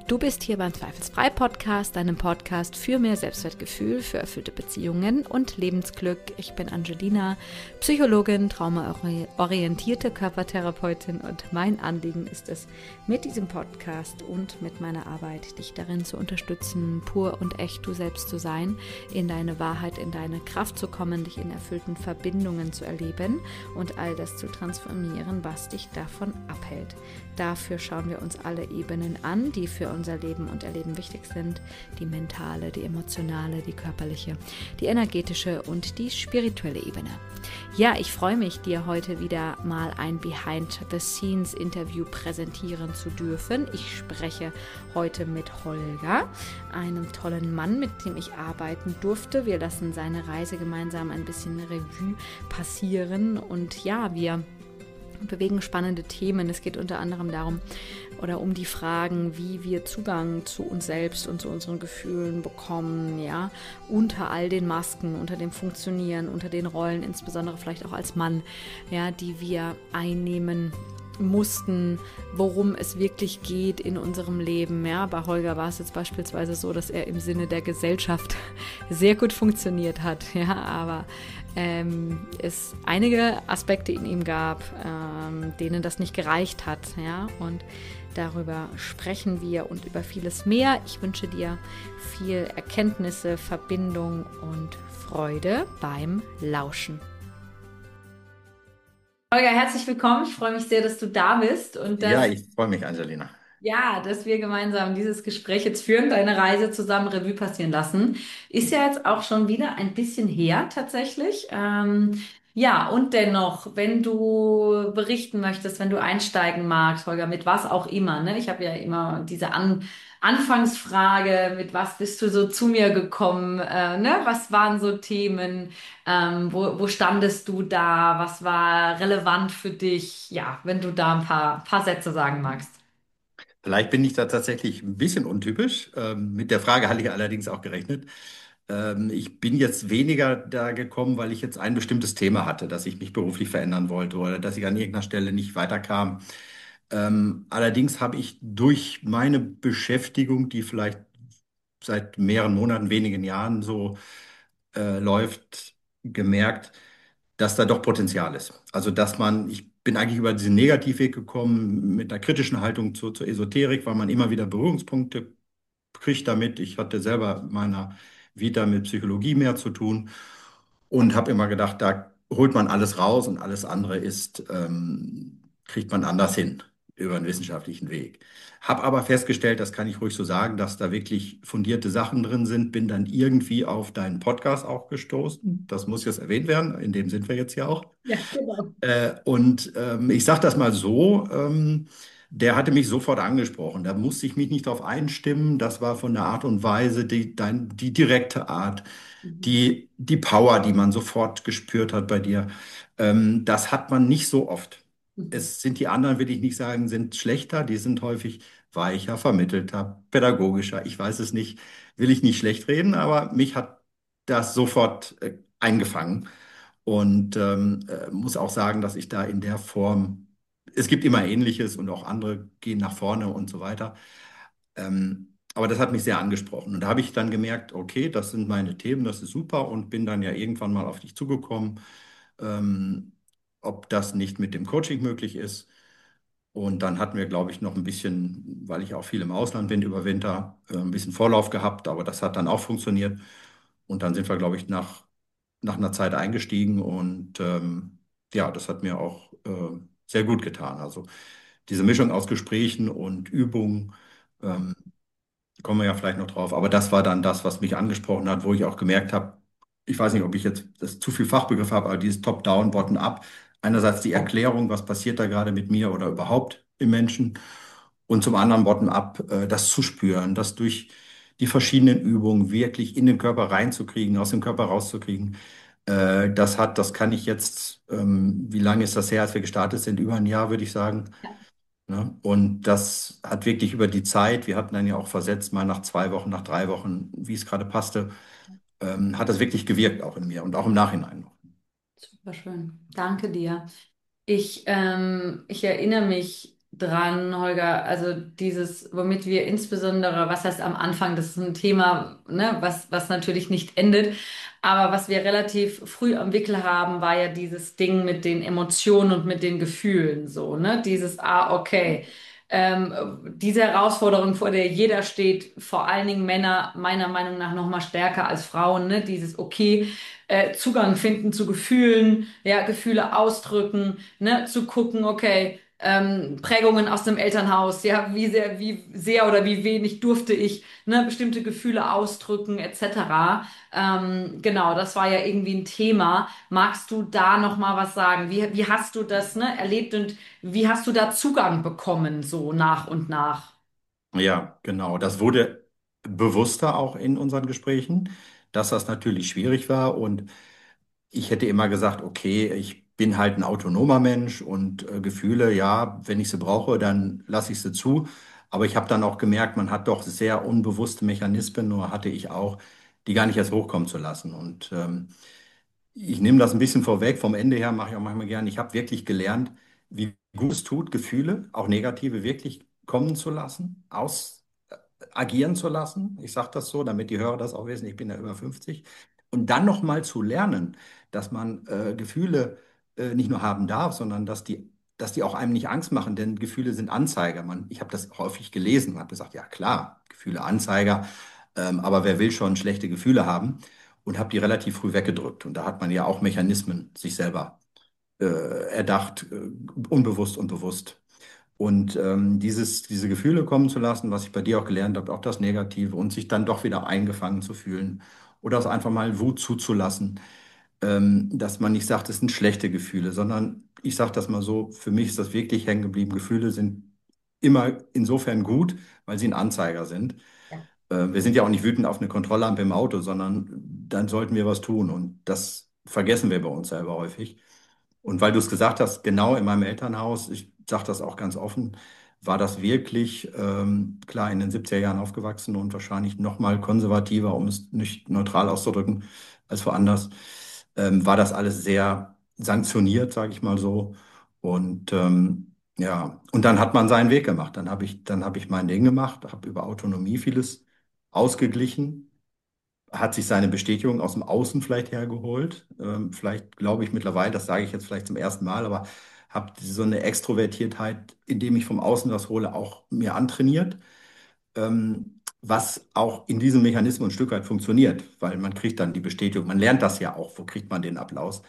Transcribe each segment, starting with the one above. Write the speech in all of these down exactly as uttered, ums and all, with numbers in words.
Du bist hier beim Zweifelsfrei Podcast, deinem Podcast für mehr Selbstwertgefühl, für erfüllte Beziehungen und Lebensglück. Ich bin Angelina, Psychologin, traumaorientierte Körpertherapeutin und mein Anliegen ist es, mit diesem Podcast und mit meiner Arbeit dich darin zu unterstützen, pur und echt du selbst zu sein, in deine Wahrheit, in deine Kraft zu kommen, dich in erfüllten Verbindungen zu erleben und all das zu transformieren, was dich davon abhält. Dafür schauen wir uns alle Ebenen an, die für unser Leben und Erleben wichtig sind. Die mentale, die emotionale, die körperliche, die energetische und die spirituelle Ebene. Ja, ich freue mich, dir heute wieder mal ein Behind-the-Scenes-Interview präsentieren zu dürfen. Ich spreche heute mit Holger, einem tollen Mann, mit dem ich arbeiten durfte. Wir lassen seine Reise gemeinsam ein bisschen Revue passieren und ja, wir bewegen spannende Themen. Es geht unter anderem darum oder um die Fragen, wie wir Zugang zu uns selbst und zu unseren Gefühlen bekommen, ja, unter all den Masken, unter dem Funktionieren, unter den Rollen, insbesondere vielleicht auch als Mann, ja, die wir einnehmen mussten, worum es wirklich geht in unserem Leben. Ja, bei Holger war es jetzt beispielsweise so, dass er im Sinne der Gesellschaft sehr gut funktioniert hat, ja, aber ähm, es einige Aspekte in ihm gab, ähm, denen das nicht gereicht hat, ja, und darüber sprechen wir und über vieles mehr. Ich wünsche dir viel Erkenntnisse, Verbindung und Freude beim Lauschen. Holger, herzlich willkommen. Ich freue mich sehr, dass du da bist und Ja, dass, ich freue mich, Angelina. ja, dass wir gemeinsam dieses Gespräch jetzt führen, deine Reise zusammen Revue passieren lassen. Ist ja jetzt auch schon wieder ein bisschen her, tatsächlich. Ähm, ja, und dennoch, wenn du berichten möchtest, wenn du einsteigen magst, Holger, mit was auch immer, ne? Ich habe ja immer diese An Anfangsfrage, mit was bist du so zu mir gekommen, äh, ne? Was waren so Themen? Ähm, wo, wo standest du da? Was war relevant für dich? Ja, wenn du da ein paar, paar Sätze sagen magst. Vielleicht bin ich da tatsächlich ein bisschen untypisch. Ähm, mit der Frage hatte ich allerdings auch gerechnet. Ähm, ich bin jetzt weniger da gekommen, weil ich jetzt ein bestimmtes Thema hatte, dass ich mich beruflich verändern wollte oder dass ich an irgendeiner Stelle nicht weiterkam. Ähm, allerdings habe ich durch meine Beschäftigung, die vielleicht seit mehreren Monaten, wenigen Jahren so äh, läuft, gemerkt, dass da doch Potenzial ist. Also, dass man, ich bin eigentlich über diesen Negativweg gekommen mit einer kritischen Haltung zur, zur Esoterik, weil man immer wieder Berührungspunkte kriegt damit. Ich hatte selber in meiner Vita mit Psychologie mehr zu tun und habe immer gedacht, da holt man alles raus und alles andere ist, ähm, kriegt man anders hin über einen wissenschaftlichen Weg. Habe aber festgestellt, das kann ich ruhig so sagen, dass da wirklich fundierte Sachen drin sind. Bin dann irgendwie auf deinen Podcast auch gestoßen. Das muss jetzt erwähnt werden. In dem sind wir jetzt ja auch. Ja, genau. Äh, und ähm, ich sage das mal so, ähm, der hatte mich sofort angesprochen. Da musste ich mich nicht darauf einstimmen. Das war von der Art und Weise, die, dein, die direkte Art, Mhm. die, die Power, die man sofort gespürt hat bei dir. Ähm, das hat man nicht so oft. Mhm. Es sind die anderen, will ich nicht sagen, sind schlechter. Die sind häufig weicher, vermittelter, pädagogischer. Ich weiß es nicht, will ich nicht schlecht reden, aber mich hat das sofort äh, eingefangen. Und ähm, äh, muss auch sagen, dass ich da in der Form, es gibt immer Ähnliches und auch andere gehen nach vorne und so weiter. Ähm, aber das hat mich sehr angesprochen. Und da habe ich dann gemerkt, okay, das sind meine Themen, das ist super und bin dann ja irgendwann mal auf dich zugekommen, ähm, ob das nicht mit dem Coaching möglich ist. Und dann hatten wir, glaube ich, noch ein bisschen, weil ich auch viel im Ausland bin über Winter, äh, ein bisschen Vorlauf gehabt, aber das hat dann auch funktioniert. Und dann sind wir, glaube ich, nach, nach einer Zeit eingestiegen und ähm, ja, das hat mir auch äh, sehr gut getan. Also diese Mischung aus Gesprächen und Übungen, ähm, kommen wir ja vielleicht noch drauf, aber das war dann das, was mich angesprochen hat, wo ich auch gemerkt habe, ich weiß nicht, ob ich jetzt das zu viel Fachbegriff habe, aber dieses Top-Down, Bottom-up, einerseits die Erklärung, was passiert da gerade mit mir oder überhaupt im Menschen und zum anderen Bottom-up, äh, das zu spüren, das durch die verschiedenen Übungen wirklich in den Körper reinzukriegen, aus dem Körper rauszukriegen. Äh, das hat, das kann ich jetzt, ähm, wie lange ist das her, als wir gestartet sind? Über ein Jahr, würde ich sagen. Ne? Und das hat wirklich über die Zeit, wir hatten dann ja auch versetzt, mal nach zwei Wochen, nach drei Wochen, wie es gerade passte, ähm, hat das wirklich gewirkt auch in mir und auch im Nachhinein noch. Super schön. Danke dir. Ich, ähm, ich erinnere mich dran, Holger. Also dieses, womit wir insbesondere, was heißt am Anfang, das ist ein Thema, ne, was, was natürlich nicht endet, aber was wir relativ früh am Wickel haben, war ja dieses Ding mit den Emotionen und mit den Gefühlen, so, ne? Dieses, ah, okay. Ähm, diese Herausforderung, vor der jeder steht, vor allen Dingen Männer, meiner Meinung nach noch mal stärker als Frauen, ne? Dieses, okay, äh, Zugang finden zu Gefühlen, ja, Gefühle ausdrücken, ne? Zu gucken, okay, ähm, Prägungen aus dem Elternhaus, ja, wie sehr, wie sehr oder wie wenig durfte ich, ne, bestimmte Gefühle ausdrücken, et cetera. Ähm, genau, das war ja irgendwie ein Thema. Magst du da noch mal was sagen? Wie, wie hast du das, ne, erlebt und wie hast du da Zugang bekommen, so nach und nach? Ja, genau. Das wurde bewusster auch in unseren Gesprächen, dass das natürlich schwierig war. Und ich hätte immer gesagt, okay, ich bin halt ein autonomer Mensch und äh, Gefühle, ja, wenn ich sie brauche, dann lasse ich sie zu. Aber ich habe dann auch gemerkt, man hat doch sehr unbewusste Mechanismen, nur hatte ich auch, die gar nicht erst hochkommen zu lassen. Und ähm, ich nehme das ein bisschen vorweg. Vom Ende her mache ich auch manchmal gern. Ich habe wirklich gelernt, wie gut es tut, Gefühle, auch negative, wirklich kommen zu lassen, aus agieren zu lassen. Ich sage das so, damit die Hörer das auch wissen. Ich bin ja über fünfzig. Und dann noch mal zu lernen, dass man äh, Gefühle äh, nicht nur haben darf, sondern dass die, dass die auch einem nicht Angst machen, denn Gefühle sind Anzeiger. Man, ich habe das häufig gelesen und habe gesagt, ja klar, Gefühle Anzeiger, ähm, aber wer will schon schlechte Gefühle haben? Und habe die relativ früh weggedrückt. Und da hat man ja auch Mechanismen sich selber äh, erdacht, äh, unbewusst und bewusst. Und ähm, dieses, diese Gefühle kommen zu lassen, was ich bei dir auch gelernt habe, auch das Negative und sich dann doch wieder eingefangen zu fühlen oder es einfach mal Wut zuzulassen, ähm, dass man nicht sagt, es sind schlechte Gefühle, sondern ich sage das mal so, für mich ist das wirklich hängen geblieben. Gefühle sind immer insofern gut, weil sie ein Anzeiger sind. Ja. Äh, wir sind ja auch nicht wütend auf eine Kontrolllampe im Auto, sondern dann sollten wir was tun und das vergessen wir bei uns selber häufig. Und weil du es gesagt hast, genau in meinem Elternhaus, ich sage das auch ganz offen, war das wirklich, ähm, klar, in den siebziger Jahren aufgewachsen und wahrscheinlich noch mal konservativer, um es nicht neutral auszudrücken, als woanders, ähm, war das alles sehr sanktioniert, sage ich mal so. Und ähm, ja, und dann hat man seinen Weg gemacht. Dann habe ich, dann habe ich mein Ding gemacht, habe über Autonomie vieles ausgeglichen, hat sich seine Bestätigung aus dem Außen vielleicht hergeholt. Ähm, vielleicht glaube ich mittlerweile, das sage ich jetzt vielleicht zum ersten Mal, aber habe so eine Extrovertiertheit, indem ich vom Außen was hole, auch mir antrainiert, ähm, was auch in diesem Mechanismus ein Stück weit funktioniert, weil man kriegt dann die Bestätigung. Man lernt das ja auch. Wo kriegt man den Applaus?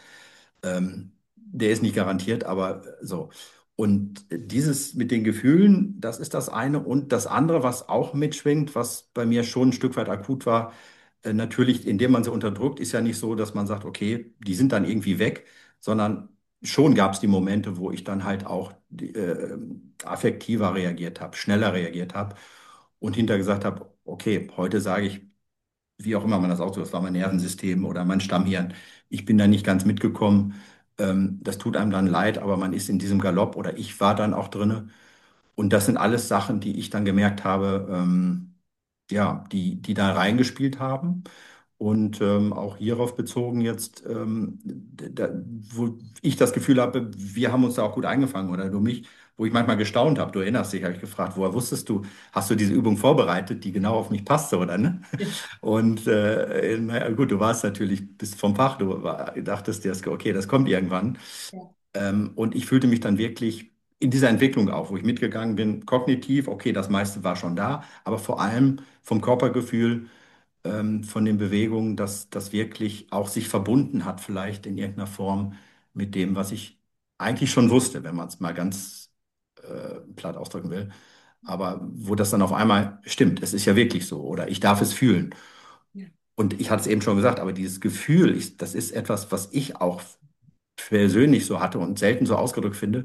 Ähm, der ist nicht garantiert, aber so. Und dieses mit den Gefühlen, das ist das eine. Und das andere, was auch mitschwingt, was bei mir schon ein Stück weit akut war, äh, natürlich, indem man sie unterdrückt, ist ja nicht so, dass man sagt, okay, die sind dann irgendwie weg, sondern schon gab es die Momente, wo ich dann halt auch die, äh, affektiver reagiert habe, schneller reagiert habe und hinterher gesagt habe, okay, heute sage ich, wie auch immer man das ausdrückt, das war mein Nervensystem oder mein Stammhirn. Ich bin da nicht ganz mitgekommen. Ähm, das tut einem dann leid, aber man ist in diesem Galopp oder ich war dann auch drinne. Und das sind alles Sachen, die ich dann gemerkt habe, ähm, ja, die, die da reingespielt haben. Und ähm, auch hierauf bezogen jetzt, ähm, da, wo ich das Gefühl habe, wir haben uns da auch gut eingefangen oder du mich, wo ich manchmal gestaunt habe. Du erinnerst dich, habe ich gefragt, woher wusstest du, hast du diese Übung vorbereitet, die genau auf mich passte, oder ne? Und äh, naja, gut, du warst natürlich bis vom Fach, du war, dachtest dir, okay, das kommt irgendwann. Ja. Ähm, und ich fühlte mich dann wirklich in dieser Entwicklung auch, wo ich mitgegangen bin, kognitiv, okay, das meiste war schon da, aber vor allem vom Körpergefühl, ähm, von den Bewegungen, dass das wirklich auch sich verbunden hat, vielleicht in irgendeiner Form mit dem, was ich eigentlich schon wusste, wenn man es mal ganz äh, platt ausdrücken will. Aber wo das dann auf einmal stimmt, es ist ja wirklich so, oder ich darf es fühlen. Ja. Und ich hatte es eben schon gesagt, aber dieses Gefühl, ich, das ist etwas, was ich auch persönlich so hatte und selten so ausgedrückt finde.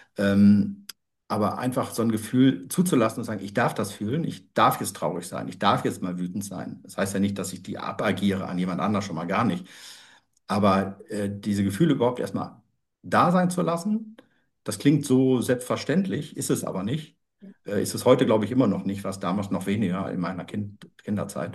Ähm, aber einfach so ein Gefühl zuzulassen und sagen, ich darf das fühlen, ich darf jetzt traurig sein, ich darf jetzt mal wütend sein. Das heißt ja nicht, dass ich die abagiere an jemand anderes, schon mal gar nicht. Aber äh, diese Gefühle überhaupt erstmal da sein zu lassen, das klingt so selbstverständlich, ist es aber nicht. Äh, ist es heute, glaube ich, immer noch nicht, was damals noch weniger in meiner kind Kinderzeit.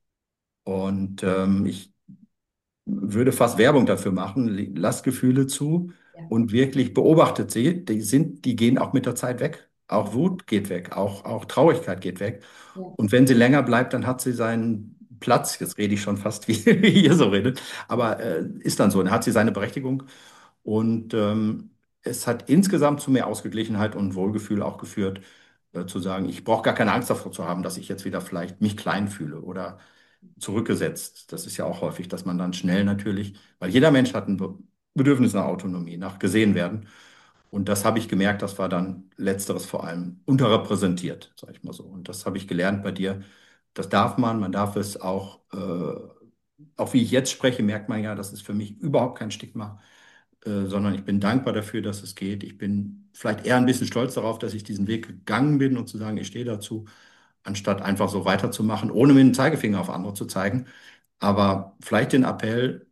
Und ähm, ich würde fast Werbung dafür machen, lasst Gefühle zu Ja. und wirklich beobachtet sie. Die sind, die gehen auch mit der Zeit weg. Auch Wut geht weg, auch, auch Traurigkeit geht weg. Ja. Und wenn sie länger bleibt, dann hat sie seinen Platz. Jetzt rede ich schon fast wie, wie ihr so redet, aber äh, ist dann so. Dann hat sie seine Berechtigung. Und ähm, es hat insgesamt zu mehr Ausgeglichenheit und Wohlgefühl auch geführt, äh, zu sagen, ich brauche gar keine Angst davor zu haben, dass ich jetzt wieder vielleicht mich klein fühle oder zurückgesetzt. Das ist ja auch häufig, dass man dann schnell natürlich, weil jeder Mensch hat ein Be- Bedürfnis nach Autonomie, nach gesehen werden. Und das habe ich gemerkt, das war dann letzteres vor allem unterrepräsentiert, sage ich mal so. Und das habe ich gelernt bei dir. Das darf man, man darf es auch, äh, auch wie ich jetzt spreche, merkt man ja, das ist für mich überhaupt kein Stigma, äh, sondern ich bin dankbar dafür, dass es geht. Ich bin vielleicht eher ein bisschen stolz darauf, dass ich diesen Weg gegangen bin und zu sagen, ich stehe dazu, anstatt einfach so weiterzumachen, ohne mit dem Zeigefinger auf andere zu zeigen. Aber vielleicht den Appell,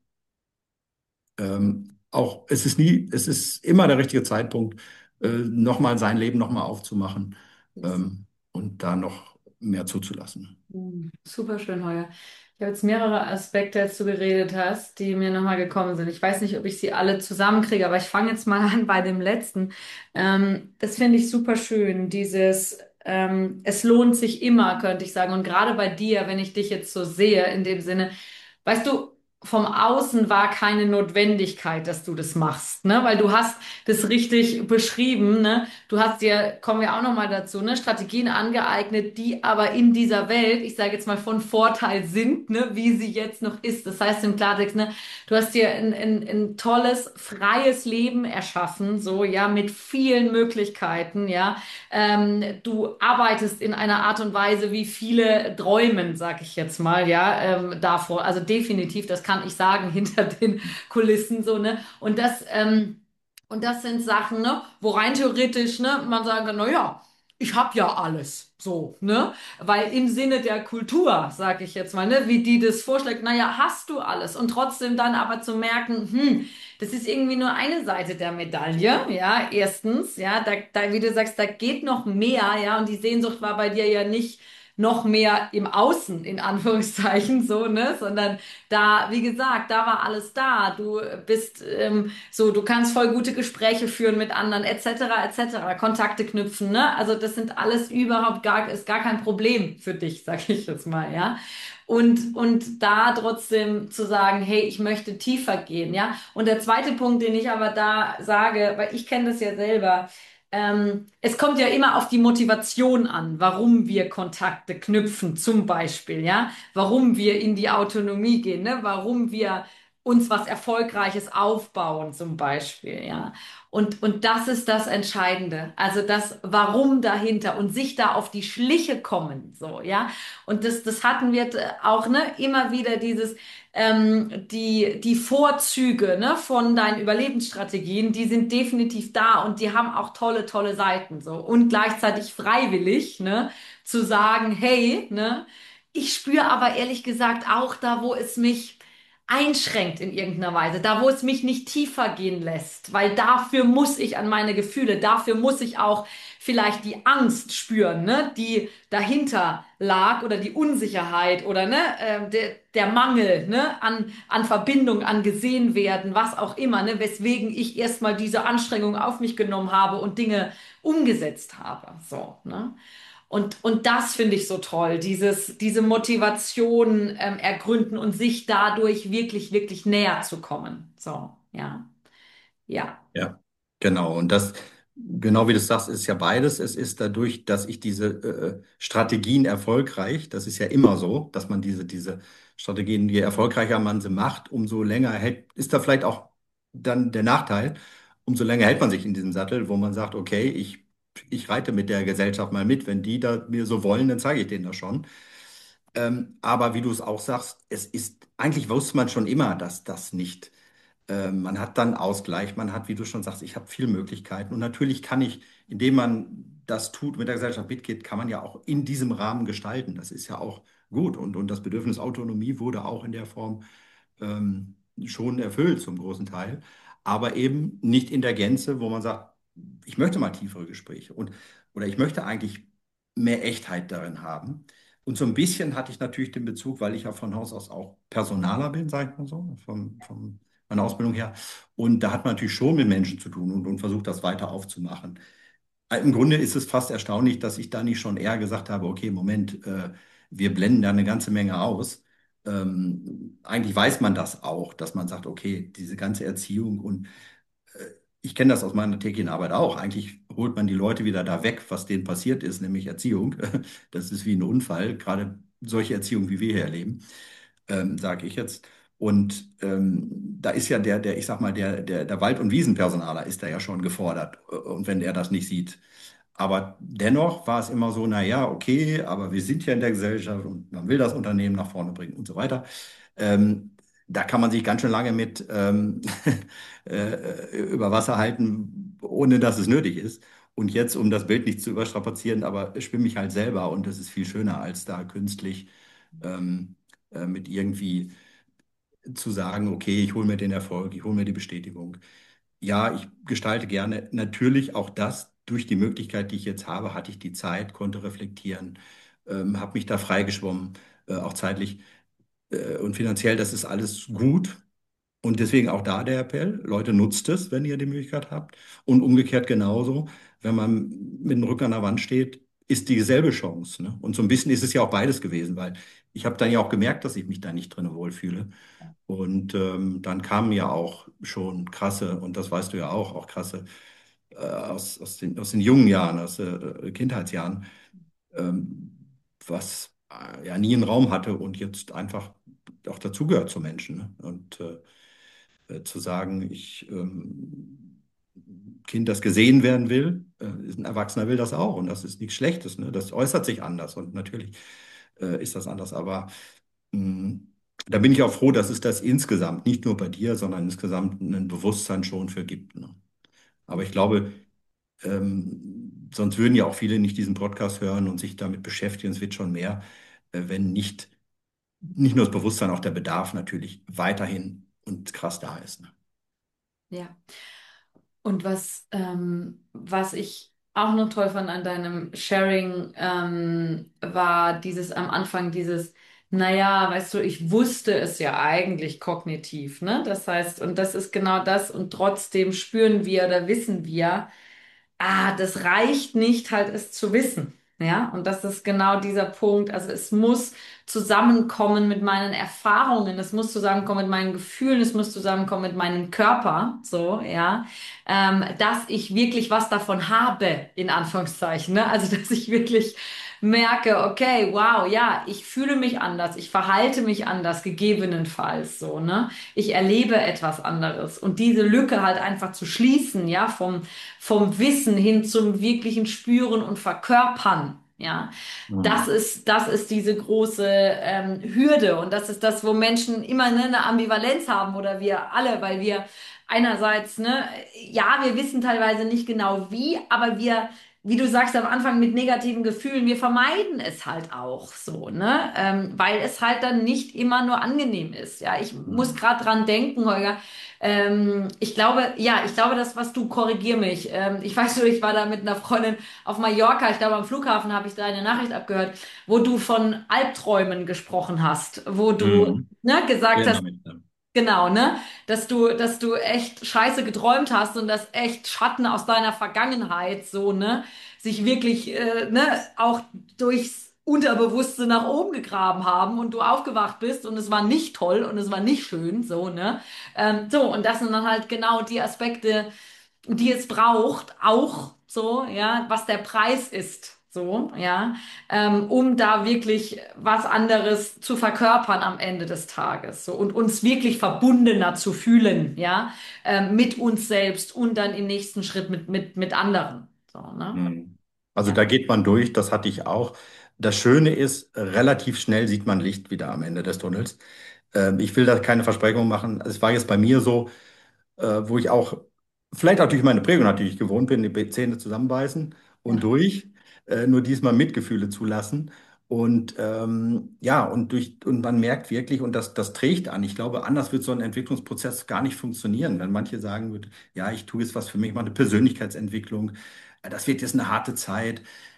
ähm, auch, es ist nie, es ist immer der richtige Zeitpunkt, äh, nochmal sein Leben nochmal aufzumachen, ähm, und da noch mehr zuzulassen. Mhm. Super schön, Heuer. Ich habe jetzt mehrere Aspekte, als du geredet hast, die mir nochmal gekommen sind. Ich weiß nicht, ob ich sie alle zusammenkriege, aber ich fange jetzt mal an bei dem letzten. Ähm, das finde ich super schön, dieses, ähm, es lohnt sich immer, könnte ich sagen. Und gerade bei dir, wenn ich dich jetzt so sehe, in dem Sinne, weißt du, vom Außen war keine Notwendigkeit, dass du das machst, ne? Weil du hast das richtig beschrieben, ne? Du hast dir, kommen wir auch nochmal dazu, ne, Strategien angeeignet, die aber in dieser Welt, ich sage jetzt mal, von Vorteil sind, ne, wie sie jetzt noch ist. Das heißt im Klartext, ne, du hast dir ein, ein, ein tolles, freies Leben erschaffen, so, ja, mit vielen Möglichkeiten, ja. Ähm, du arbeitest in einer Art und Weise, wie viele träumen, sag ich jetzt mal, ja, ähm, davor. Also definitiv, das kann ich sagen, hinter den Kulissen, so, ne. Und das, ähm, und das sind Sachen, ne, wo rein theoretisch, ne, man sagen kann, na ja, ich habe ja alles, so, ne, weil im Sinne der Kultur, sag ich jetzt mal, ne, wie die das vorschlägt, na ja, hast du alles und trotzdem dann aber zu merken, hm, das ist irgendwie nur eine Seite der Medaille, ja, erstens, ja, da, da, wie du sagst, da geht noch mehr, ja, und die Sehnsucht war bei dir ja nicht noch mehr im Außen, in Anführungszeichen, so, ne, sondern da, wie gesagt, da war alles da. Du bist ähm, so, du kannst voll gute Gespräche führen mit anderen, et cetera, et cetera, Kontakte knüpfen, ne? Also das sind alles überhaupt gar, ist gar kein Problem für dich, sag ich jetzt mal, ja. Und, und da trotzdem zu sagen, hey, ich möchte tiefer gehen, ja. Und der zweite Punkt, den ich aber da sage, weil ich kenne das ja selber, ähm, es kommt ja immer auf die Motivation an, warum wir Kontakte knüpfen, zum Beispiel, ja, warum wir in die Autonomie gehen, ne, warum wir uns was Erfolgreiches aufbauen, zum Beispiel, ja. Und, und das ist das Entscheidende. Also das Warum dahinter und sich da auf die Schliche kommen, so, ja. Und das, das hatten wir äh, auch, ne, immer wieder dieses, ähm, die, die Vorzüge, ne, von deinen Überlebensstrategien, die sind definitiv da und die haben auch tolle, tolle Seiten, so. Und gleichzeitig freiwillig, ne, zu sagen, hey, ne, ich spüre aber ehrlich gesagt auch da, wo es mich einschränkt in irgendeiner Weise, da wo es mich nicht tiefer gehen lässt, weil dafür muss ich an meine Gefühle, dafür muss ich auch vielleicht die Angst spüren, ne, die dahinter lag oder die Unsicherheit oder ne, äh, der, der Mangel, ne, an, an Verbindung, an gesehen werden, was auch immer, ne, weswegen ich erstmal diese Anstrengung auf mich genommen habe und Dinge umgesetzt habe, so, ne. Und, und das finde ich so toll, dieses, diese Motivation ähm, ergründen und sich dadurch wirklich, wirklich näher zu kommen. So, ja, ja, Ja, genau. Und das, genau wie du sagst, ist ja beides. Es ist dadurch, dass ich diese äh, Strategien erfolgreich, das ist ja immer so, dass man diese, diese Strategien, je erfolgreicher man sie macht, umso länger hält, ist da vielleicht auch dann der Nachteil, umso länger hält man sich in diesem Sattel, wo man sagt, okay, ich, ich reite mit der Gesellschaft mal mit, wenn die da mir so wollen, dann zeige ich denen das schon. Ähm, aber wie du es auch sagst, es ist, eigentlich wusste man schon immer, dass das nicht äh, man hat dann Ausgleich, man hat, wie du schon sagst, ich habe viele Möglichkeiten. Und natürlich kann ich, indem man das tut, mit der Gesellschaft mitgeht, kann man ja auch in diesem Rahmen gestalten. Das ist ja auch gut. Und, und das Bedürfnis Autonomie wurde auch in der Form ähm, schon erfüllt zum großen Teil. Aber eben nicht in der Gänze, wo man sagt, ich möchte mal tiefere Gespräche und, oder ich möchte eigentlich mehr Echtheit darin haben. Und so ein bisschen hatte ich natürlich den Bezug, weil ich ja von Haus aus auch Personaler bin, sag ich mal so, vom, vom meiner Ausbildung her. Und da hat man natürlich schon mit Menschen zu tun und, und versucht, das weiter aufzumachen. Im Grunde ist es fast erstaunlich, dass ich da nicht schon eher gesagt habe, okay, Moment, äh, wir blenden da eine ganze Menge aus. Ähm, eigentlich weiß man das auch, dass man sagt, okay, diese ganze Erziehung und äh, ich kenne das aus meiner täglichen Arbeit auch. Eigentlich holt man die Leute wieder da weg, was denen passiert ist, nämlich Erziehung. Das ist wie ein Unfall, gerade solche Erziehung, wie wir hier erleben, ähm, sage ich jetzt. Und ähm, da ist ja der, der, ich sag mal, der, der, der Wald- und Wiesenpersonaler ist da ja schon gefordert. Und wenn er das nicht sieht. Aber dennoch war es immer so, na ja, okay, aber wir sind ja in der Gesellschaft und man will das Unternehmen nach vorne bringen und so weiter. Ähm, Da kann man sich ganz schön lange mit ähm, äh, über Wasser halten, ohne dass es nötig ist. Und jetzt, um das Bild nicht zu überstrapazieren, aber schwimme ich halt selber und das ist viel schöner, als da künstlich ähm, äh, mit irgendwie zu sagen, okay, ich hole mir den Erfolg, ich hole mir die Bestätigung. Ja, ich gestalte gerne natürlich auch das durch die Möglichkeit, die ich jetzt habe, hatte ich die Zeit, konnte reflektieren, ähm, habe mich da freigeschwommen, äh, auch zeitlich äh, und finanziell, das ist alles gut. Und deswegen auch da der Appell, Leute, nutzt es, wenn ihr die Möglichkeit habt. Und umgekehrt genauso, wenn man mit dem Rücken an der Wand steht, ist dieselbe Chance. Ne? Und so ein bisschen ist es ja auch beides gewesen, weil ich habe dann ja auch gemerkt, dass ich mich da nicht drin wohlfühle. Und ähm, dann kamen ja auch schon krasse, und das weißt du ja auch, auch krasse äh, aus, aus den, aus den jungen Jahren, aus äh, Kindheitsjahren, ähm, was äh, ja nie einen Raum hatte und jetzt einfach auch dazugehört zu Menschen. Ne? Und äh, äh, zu sagen, ich ähm, Kind, das gesehen werden will, äh, ein Erwachsener will das auch und das ist nichts Schlechtes. Ne? Das äußert sich anders und natürlich äh, ist das anders, aber mh, da bin ich auch froh, dass es das insgesamt, nicht nur bei dir, sondern insgesamt ein Bewusstsein schon für gibt. Ne? Aber ich glaube, ähm, sonst würden ja auch viele nicht diesen Podcast hören und sich damit beschäftigen. Es wird schon mehr, äh, wenn nicht, nicht nur das Bewusstsein, auch der Bedarf natürlich weiterhin und krass da ist. Ne? Ja. Und was, ähm, was ich auch noch toll fand an deinem Sharing, ähm, war dieses am Anfang dieses, naja, weißt du, ich wusste es ja eigentlich kognitiv, ne? Das heißt, und das ist genau das, und trotzdem spüren wir oder wissen wir, ah, das reicht nicht, halt es zu wissen. Ja, und das ist genau dieser Punkt. Also es muss zusammenkommen mit meinen Erfahrungen, es muss zusammenkommen mit meinen Gefühlen, es muss zusammenkommen mit meinem Körper, so, ja, ähm, dass ich wirklich was davon habe, in Anführungszeichen, ne? Also dass ich wirklich merke, okay, wow, ja, ich fühle mich anders, ich verhalte mich anders, gegebenenfalls, so, ne? Ich erlebe etwas anderes. Und diese Lücke halt einfach zu schließen, ja, vom vom Wissen hin zum wirklichen Spüren und Verkörpern. Ja, das Mhm. ist, das ist diese große ähm, Hürde und das ist das, wo Menschen immer ne, eine Ambivalenz haben oder wir alle, weil wir einerseits, ne, ja, wir wissen teilweise nicht genau wie, aber wir, wie du sagst am Anfang mit negativen Gefühlen, wir vermeiden es halt auch so, ne, ähm, weil es halt dann nicht immer nur angenehm ist. Ja, ich muss Mhm. gerade dran denken, Holger, ähm, ich glaube, ja, ich glaube, das, was du, korrigier mich. Ähm, ich weiß nur, ich war da mit einer Freundin auf Mallorca, ich glaube, am Flughafen habe ich da eine Nachricht abgehört, wo du von Albträumen gesprochen hast, wo du, Mhm. ne, gesagt Erinnere hast, mich dann. genau, ne, dass du, dass du echt Scheiße geträumt hast und dass echt Schatten aus deiner Vergangenheit so, ne, sich wirklich, äh, ne, auch durchs Unterbewusste nach oben gegraben haben und du aufgewacht bist und es war nicht toll und es war nicht schön, so, ne. Ähm, so, und das sind dann halt genau die Aspekte, die es braucht, auch so, ja, was der Preis ist, so, ja, ähm, um da wirklich was anderes zu verkörpern am Ende des Tages, so, und uns wirklich verbundener zu fühlen, ja, ähm, mit uns selbst und dann im nächsten Schritt mit, mit, mit anderen, so, ne, Mhm. Also ja, da geht man durch, das hatte ich auch. Das Schöne ist, relativ schnell sieht man Licht wieder am Ende des Tunnels. Ähm, ich will da keine Versprechungen machen. Es war jetzt bei mir so, äh, wo ich auch, vielleicht auch durch meine Prägung natürlich gewohnt bin, die Zähne zusammenbeißen und ja, durch, äh, nur diesmal Mitgefühle zulassen. Und ähm, ja, und durch, und man merkt wirklich, und das, das trägt an. Ich glaube, anders wird so ein Entwicklungsprozess gar nicht funktionieren, wenn manche sagen würden, ja, ich tue jetzt was für mich, mache eine Persönlichkeitsentwicklung, äh, das wird jetzt eine harte Zeit.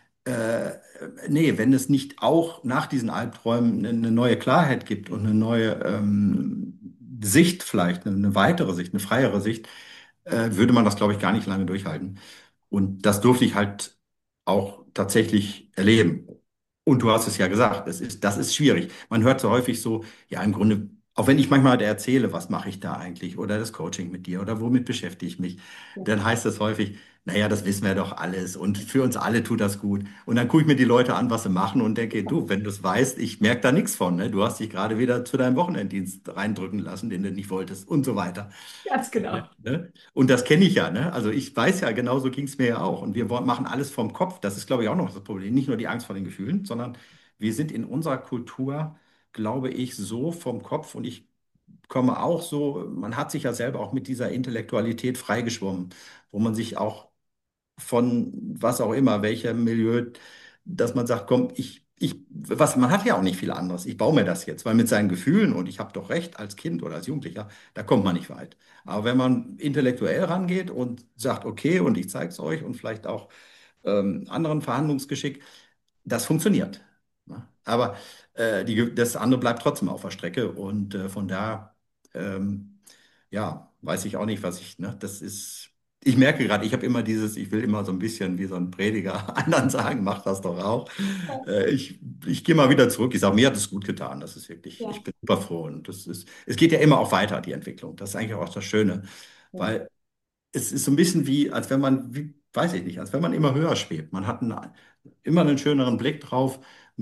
Äh, Nee, wenn es nicht auch nach diesen Albträumen eine, eine neue Klarheit gibt und eine neue ähm, Sicht vielleicht, eine, eine weitere Sicht, eine freiere Sicht, äh, würde man das, glaube ich, gar nicht lange durchhalten. Und das durfte ich halt auch tatsächlich erleben. Und du hast es ja gesagt, das ist, das ist schwierig. Man hört so häufig so, ja, im Grunde, auch wenn ich manchmal erzähle, was mache ich da eigentlich oder das Coaching mit dir oder womit beschäftige ich mich, dann heißt es häufig, naja, das wissen wir doch alles und für uns alle tut das gut. Und dann gucke ich mir die Leute an, was sie machen und denke, du, wenn du es weißt, ich merke da nichts von, ne? Du hast dich gerade wieder zu deinem Wochenenddienst reindrücken lassen, den du nicht wolltest und so weiter. Ganz genau. Ne? Und das kenne ich ja, ne? Also ich weiß ja, genauso ging es mir ja auch. Und wir wollen- machen alles vom Kopf. Das ist, glaube ich, auch noch das Problem. Nicht nur die Angst vor den Gefühlen, sondern wir sind in unserer Kultur, glaube ich, so vom Kopf. Und ich komme auch so, man hat sich ja selber auch mit dieser Intellektualität freigeschwommen, wo man sich auch von was auch immer, welchem Milieu, dass man sagt, komm, ich, ich, was, man hat ja auch nicht viel anderes. Ich baue mir das jetzt, weil mit seinen Gefühlen, und ich habe doch recht als Kind oder als Jugendlicher, da kommt man nicht weit. Aber wenn man intellektuell rangeht und sagt, okay, und ich zeige es euch und vielleicht auch ähm, anderen Verhandlungsgeschick, das funktioniert. Ne? Aber äh, die, das andere bleibt trotzdem auf der Strecke und äh, von da, ähm, ja, weiß ich auch nicht, was ich, ne, das ist, ich merke gerade, ich habe immer dieses, ich will immer so ein bisschen wie so ein Prediger anderen sagen, mach das doch auch. Äh, ich ich gehe mal wieder zurück. Ich sage, mir hat es gut getan. Das ist wirklich, ich Ja. bin super froh. Und das ist, es geht ja immer auch weiter, die Entwicklung. Das ist eigentlich auch das Schöne. Ja. Weil es ist so ein bisschen wie, als wenn man, wie, weiß ich nicht, als wenn man immer höher schwebt. Man hat einen, immer einen schöneren Blick drauf.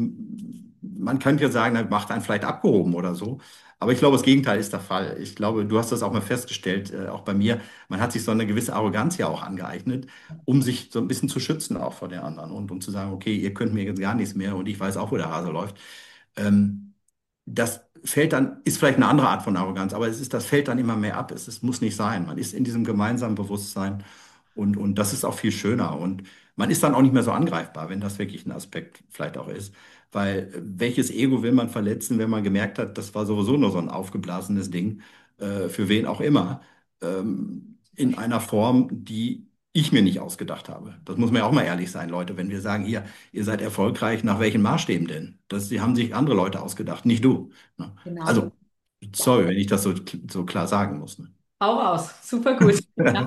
M- Man könnte ja sagen, das macht einen vielleicht abgehoben oder so. Aber ich glaube, das Gegenteil ist der Fall. Ich glaube, du hast das auch mal festgestellt, äh, auch bei mir. Man hat sich so eine gewisse Arroganz ja auch angeeignet, um sich so ein bisschen zu schützen auch vor den anderen und um zu sagen, okay, ihr könnt mir jetzt gar nichts mehr und ich weiß auch, wo der Hase läuft. Ähm, Das fällt dann, ist vielleicht eine andere Art von Arroganz, aber es ist, das fällt dann immer mehr ab. Es, es muss nicht sein. Man ist in diesem gemeinsamen Bewusstsein und, und das ist auch viel schöner. Und man ist dann auch nicht mehr so angreifbar, wenn das wirklich ein Aspekt vielleicht auch ist. Weil äh, welches Ego will man verletzen, wenn man gemerkt hat, das war sowieso nur so ein aufgeblasenes Ding, äh, für wen auch immer, ähm, in einer Form, die ich mir nicht ausgedacht habe. Das muss man ja auch mal ehrlich sein, Leute. Wenn wir sagen, hier, ihr seid erfolgreich, nach welchen Maßstäben denn? Das, die haben sich andere Leute ausgedacht, nicht du. Ne? Genau. Also, sorry, wenn ich das so, so klar sagen muss. Ne? Hau raus. Super gut. Ja.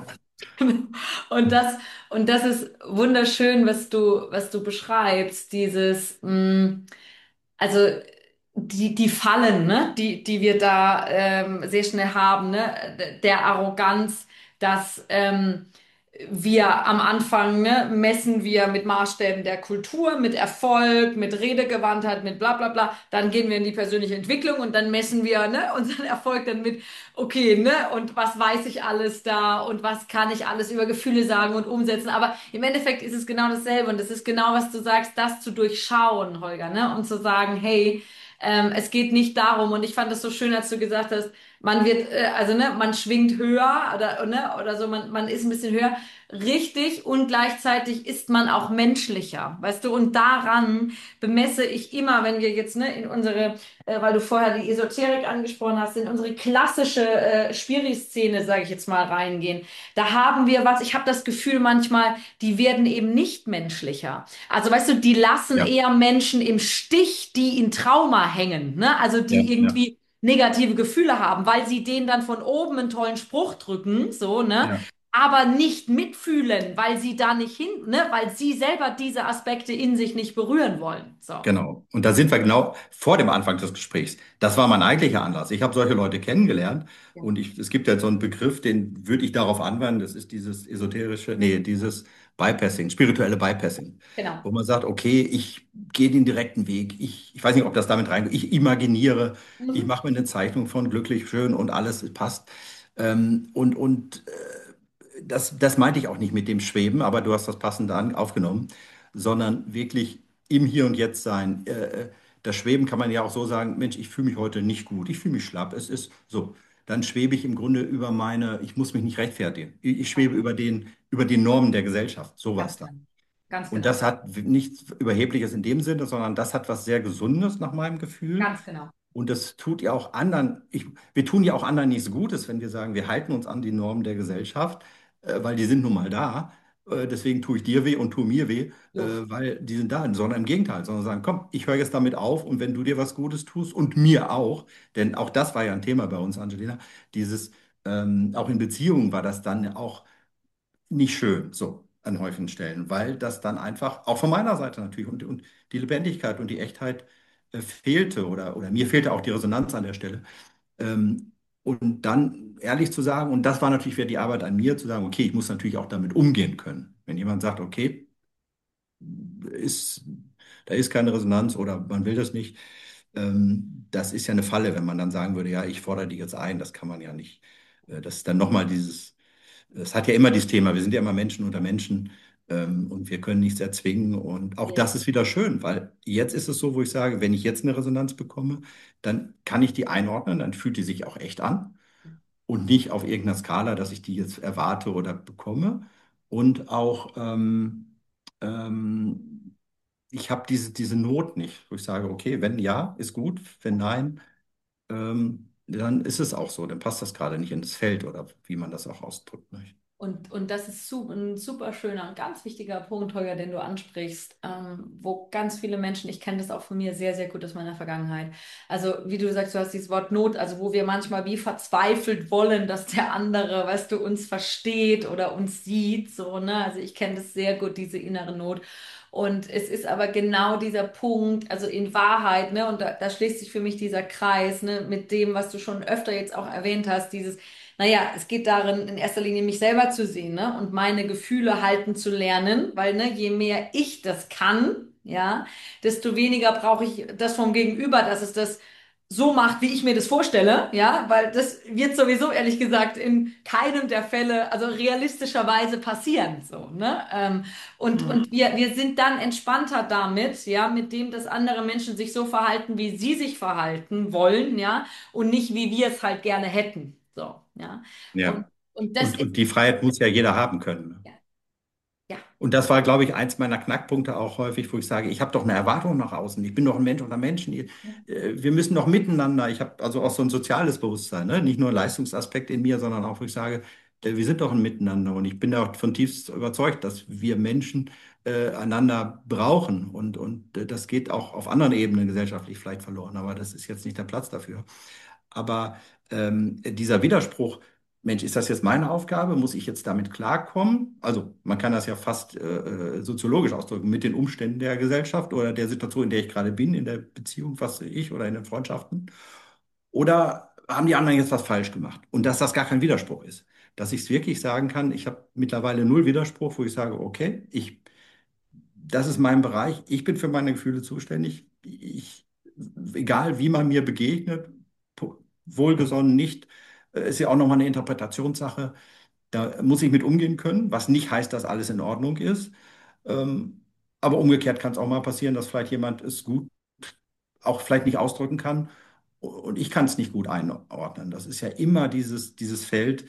Und das, und das ist wunderschön, was du, was du beschreibst, dieses, mh, also die, die Fallen, ne, die, die wir da ähm, sehr schnell haben, ne, der Arroganz, dass ähm, wir am Anfang, ne, messen wir mit Maßstäben der Kultur, mit Erfolg, mit Redegewandtheit, mit bla bla bla. Dann gehen wir in die persönliche Entwicklung und dann messen wir, ne, unseren Erfolg dann mit, okay, ne, und was weiß ich alles da und was kann ich alles über Gefühle sagen und umsetzen. Aber im Endeffekt ist es genau dasselbe und das ist genau, was du sagst, das zu durchschauen, Holger, ne, und zu sagen, hey, ähm, es geht nicht darum, und ich fand es so schön, als du gesagt hast, man wird, äh, also ne, man schwingt höher oder, ne, oder so, man, man ist ein bisschen höher. Richtig, und gleichzeitig ist man auch menschlicher, weißt du, und daran bemesse ich immer, wenn wir jetzt, ne, in unsere, äh, weil du vorher die Esoterik angesprochen hast, in unsere klassische äh, Spiri-Szene, sage ich jetzt mal, reingehen. Da haben wir was, ich habe das Gefühl manchmal, die werden eben nicht menschlicher. Also weißt du, die lassen Ja, eher Menschen im Stich, die in Trauma hängen, ne? Also ja, die ja, irgendwie negative Gefühle haben, weil sie denen dann von oben einen tollen Spruch drücken, so, ne? ja. Aber nicht mitfühlen, weil sie da nicht hin, ne? Weil sie selber diese Aspekte in sich nicht berühren wollen. So. Genau. Und da sind wir genau vor dem Anfang des Gesprächs. Das war mein eigentlicher Anlass. Ich habe solche Leute kennengelernt Ja. und ich, es gibt ja so einen Begriff, den würde ich darauf anwenden. Das ist dieses esoterische, nee, dieses Bypassing, spirituelle Bypassing, Genau. wo man sagt, okay, ich gehe den direkten Weg. Ich, ich weiß nicht, ob das damit reingeht. Ich imaginiere, ich Mhm. mache mir eine Zeichnung von glücklich, schön und alles passt. Ähm, und und äh, das, das meinte ich auch nicht mit dem Schweben, aber du hast das passend an, aufgenommen, sondern wirklich im Hier und Jetzt sein. Äh, äh, das Schweben kann man ja auch so sagen, Mensch, ich fühle mich heute nicht gut, ich fühle mich schlapp, es ist so. Dann schwebe ich im Grunde über meine, ich muss mich nicht rechtfertigen. Ich, ich schwebe über den, über die Normen der Gesellschaft, sowas Ganz dann. genau. Ganz Und genau. das hat nichts Überhebliches in dem Sinne, sondern das hat was sehr Gesundes nach meinem Gefühl. Ganz genau. Und das tut ja auch anderen, ich, wir tun ja auch anderen nichts Gutes, wenn wir sagen, wir halten uns an die Normen der Gesellschaft, äh, weil die sind nun mal da. Äh, deswegen tue ich dir weh und tu mir weh, äh, So. weil die sind da, sondern im Gegenteil, sondern sagen, komm, ich höre jetzt damit auf und wenn du dir was Gutes tust und mir auch, denn auch das war ja ein Thema bei uns, Angelina, dieses, ähm, auch in Beziehungen war das dann auch nicht schön. So. an häufigen Stellen, weil das dann einfach, auch von meiner Seite natürlich, und, und die Lebendigkeit und die Echtheit äh, fehlte oder, oder mir fehlte auch die Resonanz an der Stelle. Ähm, und dann ehrlich zu sagen, und das war natürlich wieder die Arbeit an mir, zu sagen, okay, ich muss natürlich auch damit umgehen können. Wenn jemand sagt, okay, ist, da ist keine Resonanz oder man will das nicht, ähm, das ist ja eine Falle, wenn man dann sagen würde, ja, ich fordere die jetzt ein, das kann man ja nicht. Äh, das ist dann nochmal dieses, es hat ja immer dieses Thema, wir sind ja immer Menschen unter Menschen, ähm, und wir können nichts erzwingen. Und auch Ja. das ist wieder schön, weil jetzt ist es so, wo ich sage, wenn ich jetzt eine Resonanz bekomme, dann kann ich die einordnen, dann fühlt die sich auch echt an und nicht auf irgendeiner Skala, dass ich die jetzt erwarte oder bekomme. Und auch, ähm, ähm, ich habe diese, diese Not nicht, wo ich sage, okay, wenn ja, ist gut, wenn nein, ähm, dann ist es auch so, dann passt das gerade nicht in das Feld oder wie man das auch ausdrückt. Nicht? Und, und das ist su ein super schöner und ganz wichtiger Punkt, Holger, den du ansprichst, ähm, wo ganz viele Menschen, ich kenne das auch von mir sehr, sehr gut aus meiner Vergangenheit. Also, wie du sagst, du hast dieses Wort Not, also wo wir manchmal wie verzweifelt wollen, dass der andere, weißt du, uns versteht oder uns sieht, so, ne? Also ich kenne das sehr gut, diese innere Not. Und es ist aber genau dieser Punkt, also in Wahrheit, ne, und da, da schließt sich für mich dieser Kreis, ne, mit dem, was du schon öfter jetzt auch erwähnt hast, dieses naja, es geht darin, in erster Linie mich selber zu sehen, ne? Und meine Gefühle halten zu lernen, weil, ne, je mehr ich das kann, ja, desto weniger brauche ich das vom Gegenüber, dass es das so macht, wie ich mir das vorstelle, ja, weil das wird sowieso, ehrlich gesagt, in keinem der Fälle, also realistischerweise passieren, so, ne? Ähm, und, und Mhm. wir, wir sind dann entspannter damit, ja, mit dem, dass andere Menschen sich so verhalten, wie sie sich verhalten wollen, ja, und nicht, wie wir es halt gerne hätten. So, ja. Und, Ja. und das Und, ist, und die Freiheit muss ja jeder haben können. Ne? ja, ja, Und das war, glaube ich, eins meiner Knackpunkte auch häufig, wo ich sage, ich habe doch eine Erwartung nach außen. Ich bin doch ein Mensch unter Menschen. Ihr- äh, Wir müssen doch miteinander. Ich habe also auch so ein soziales Bewusstsein, ne? Nicht nur ein Leistungsaspekt in mir, sondern auch, wo ich sage, äh, wir sind doch ein Miteinander. Und ich bin da auch von tiefst überzeugt, dass wir Menschen äh, einander brauchen. Und, und äh, das geht auch auf anderen Ebenen gesellschaftlich vielleicht verloren. Aber das ist jetzt nicht der Platz dafür. Aber ähm, dieser Widerspruch, Mensch, ist das jetzt meine Aufgabe? Muss ich jetzt damit klarkommen? Also man kann das ja fast äh, äh, soziologisch ausdrücken, mit den Umständen der Gesellschaft oder der Situation, in der ich gerade bin, in der Beziehung, was ich oder in den Freundschaften. Oder haben die anderen jetzt was falsch gemacht? Und dass das gar kein Widerspruch ist. Dass ich es wirklich sagen kann, ich habe mittlerweile null Widerspruch, wo ich sage, okay, ich das ist mein Bereich. Ich bin für meine Gefühle zuständig. Ich, egal wie man mir begegnet, po- wohlgesonnen nicht, äh, ist ja auch nochmal eine Interpretationssache. Da muss ich mit umgehen können, was nicht heißt, dass alles in Ordnung ist. Ähm, aber umgekehrt kann es auch mal passieren, dass vielleicht jemand es gut auch vielleicht nicht ausdrücken kann und ich kann es nicht gut einordnen. Das ist ja immer dieses, dieses Feld.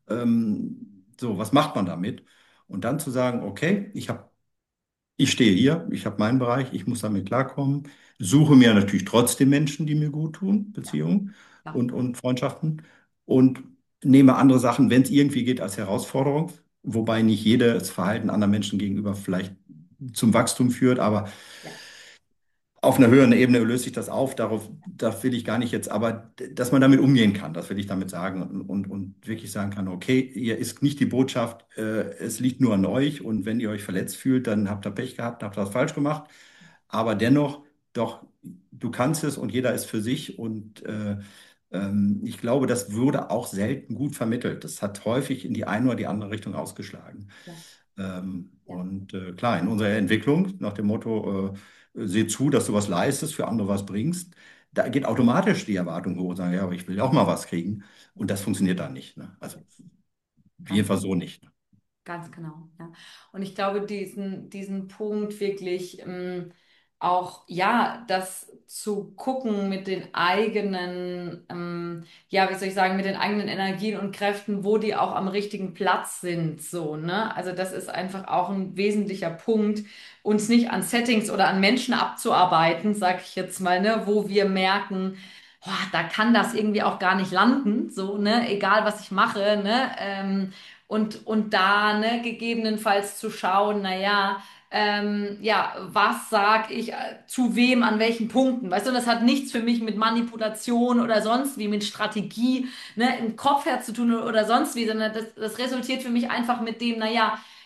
Ähm, so, was macht man damit? Und dann zu sagen, okay, ich habe ich stehe hier, ich habe meinen Bereich, ich muss damit klarkommen, suche mir natürlich trotzdem Menschen, die mir gut tun, ja, Beziehungen ja, und, und Freundschaften und nehme andere Sachen, wenn es irgendwie geht, als Herausforderung, wobei nicht jedes Verhalten anderen Menschen gegenüber vielleicht zum Wachstum führt, aber ja, auf einer höheren Ebene löst sich das auf, darauf, da will ich gar nicht jetzt, aber dass man damit umgehen kann, das will ich damit sagen und, und, und wirklich sagen kann, okay, hier ist nicht die Botschaft, äh, es liegt nur an euch und wenn ihr euch verletzt fühlt, dann habt ihr Pech gehabt, habt ihr was falsch gemacht, aber dennoch, doch, du kannst es und jeder ist für sich und äh, ähm, ich glaube, das würde auch selten gut vermittelt. Das hat häufig in die eine oder die andere Richtung ausgeschlagen. ja, Ähm, ja, und äh, klar, in unserer Entwicklung nach dem Motto, äh, seh zu, dass du was leistest, für andere was bringst, da geht automatisch die Erwartung hoch und sagen, ja, aber ich will ja auch mal was kriegen. Und das funktioniert dann nicht. Ne? Also ganz jedenfalls so nicht. Ne? Ganz genau, ja. Und ich glaube, diesen, diesen Punkt wirklich ähm, auch, ja, das zu gucken mit den eigenen, ähm, ja, wie soll ich sagen, mit den eigenen Energien und Kräften, wo die auch am richtigen Platz sind, so, ne? Also das ist einfach auch ein wesentlicher Punkt, uns nicht an Settings oder an Menschen abzuarbeiten, sag ich jetzt mal, ne, wo wir merken, boah, da kann das irgendwie auch gar nicht landen, so, ne, egal was ich mache, ne, ähm, und, und da, ne, gegebenenfalls zu schauen, naja, ähm, ja, was sag ich äh, zu wem, an welchen Punkten, weißt du, und das hat nichts für mich mit Manipulation oder sonst wie, mit Strategie, ne, im Kopf her zu tun oder sonst wie, sondern das, das resultiert für mich einfach mit dem, naja,